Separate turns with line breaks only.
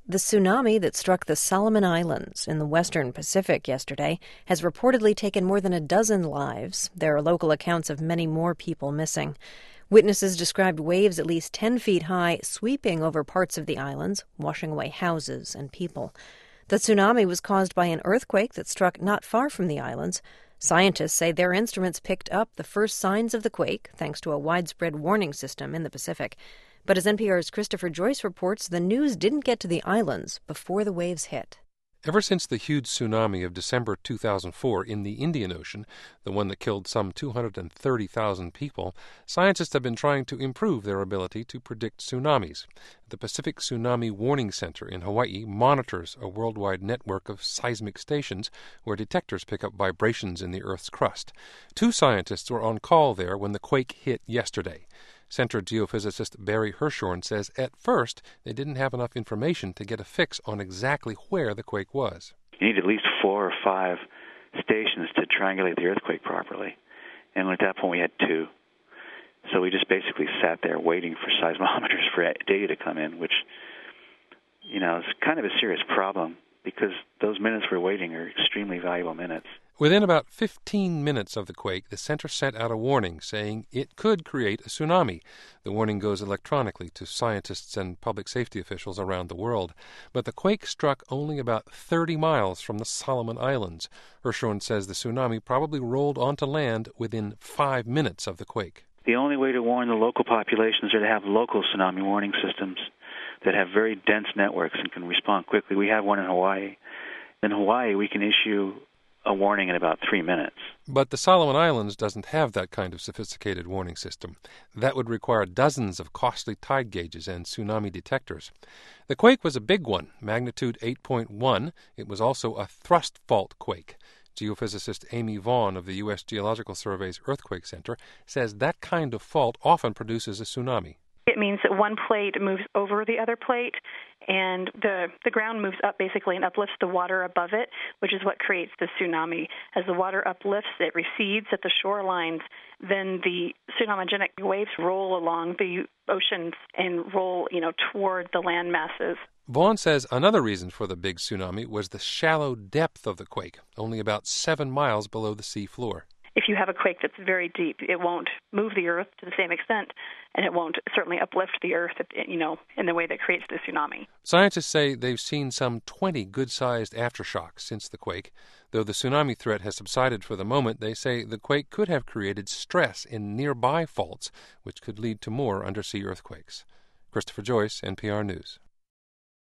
The tsunami that struck the Solomon Islands in the western Pacific yesterday has reportedly taken more than a dozen lives. There are local accounts of many more people missing. Witnesses described waves at least 10 feet high sweeping over parts of the islands, washing away houses and people. The tsunami was caused by an earthquake that struck not far from the islands. Scientists say their instruments picked up the first signs of the quake thanks to a widespread warning system in the Pacific. But as NPR's Christopher Joyce reports, the news didn't get to the islands before the waves hit.
Ever since the huge tsunami of December 2004 in the Indian Ocean, the one that killed some 230,000 people, scientists have been trying to improve their ability to predict tsunamis. The Pacific Tsunami Warning Center in Hawaii monitors a worldwide network of seismic stations where detectors pick up vibrations in the Earth's crust. 2 scientists were on call there when the quake hit yesterday. Center geophysicist Barry Hirschhorn says at first they didn't have enough information to get a fix on exactly where the quake was.
You need at least 4 or 5 stations to triangulate the earthquake properly. And at that point we had 2. So we just basically sat there waiting for seismometers for data to come in, which, is kind of a serious problem because those minutes we're waiting are extremely valuable minutes.
Within about 15 minutes of the quake, the center sent out a warning saying it could create a tsunami. The warning goes electronically to scientists and public safety officials around the world. But the quake struck only about 30 miles from the Solomon Islands. Hirschhorn says the tsunami probably rolled onto land within 5 minutes of the quake.
The only way to warn the local populations are to have local tsunami warning systems that have very dense networks and can respond quickly. We have one in Hawaii. In Hawaii, we can issue a warning in about 3 minutes.
But the Solomon Islands doesn't have that kind of sophisticated warning system. That would require dozens of costly tide gauges and tsunami detectors. The quake was a big one, magnitude 8.1. It was also a thrust fault quake. Geophysicist Amy Vaughn of the U.S. Geological Survey's Earthquake Center says that kind of fault often produces a tsunami.
It means that one plate moves over the other plate, and the ground moves up basically and uplifts the water above it, which is what creates the tsunami. As the water uplifts, it recedes at the shorelines, then the tsunamigenic waves roll along the oceans and roll, toward the land masses.
Vaughn says another reason for the big tsunami was the shallow depth of the quake, only about 7 miles below the sea floor.
If you have a quake that's very deep, it won't move the earth to the same extent, and it won't certainly uplift the earth, in the way that creates the tsunami.
Scientists say they've seen some 20 good-sized aftershocks since the quake. Though the tsunami threat has subsided for the moment, they say the quake could have created stress in nearby faults, which could lead to more undersea earthquakes. Christopher Joyce, NPR News.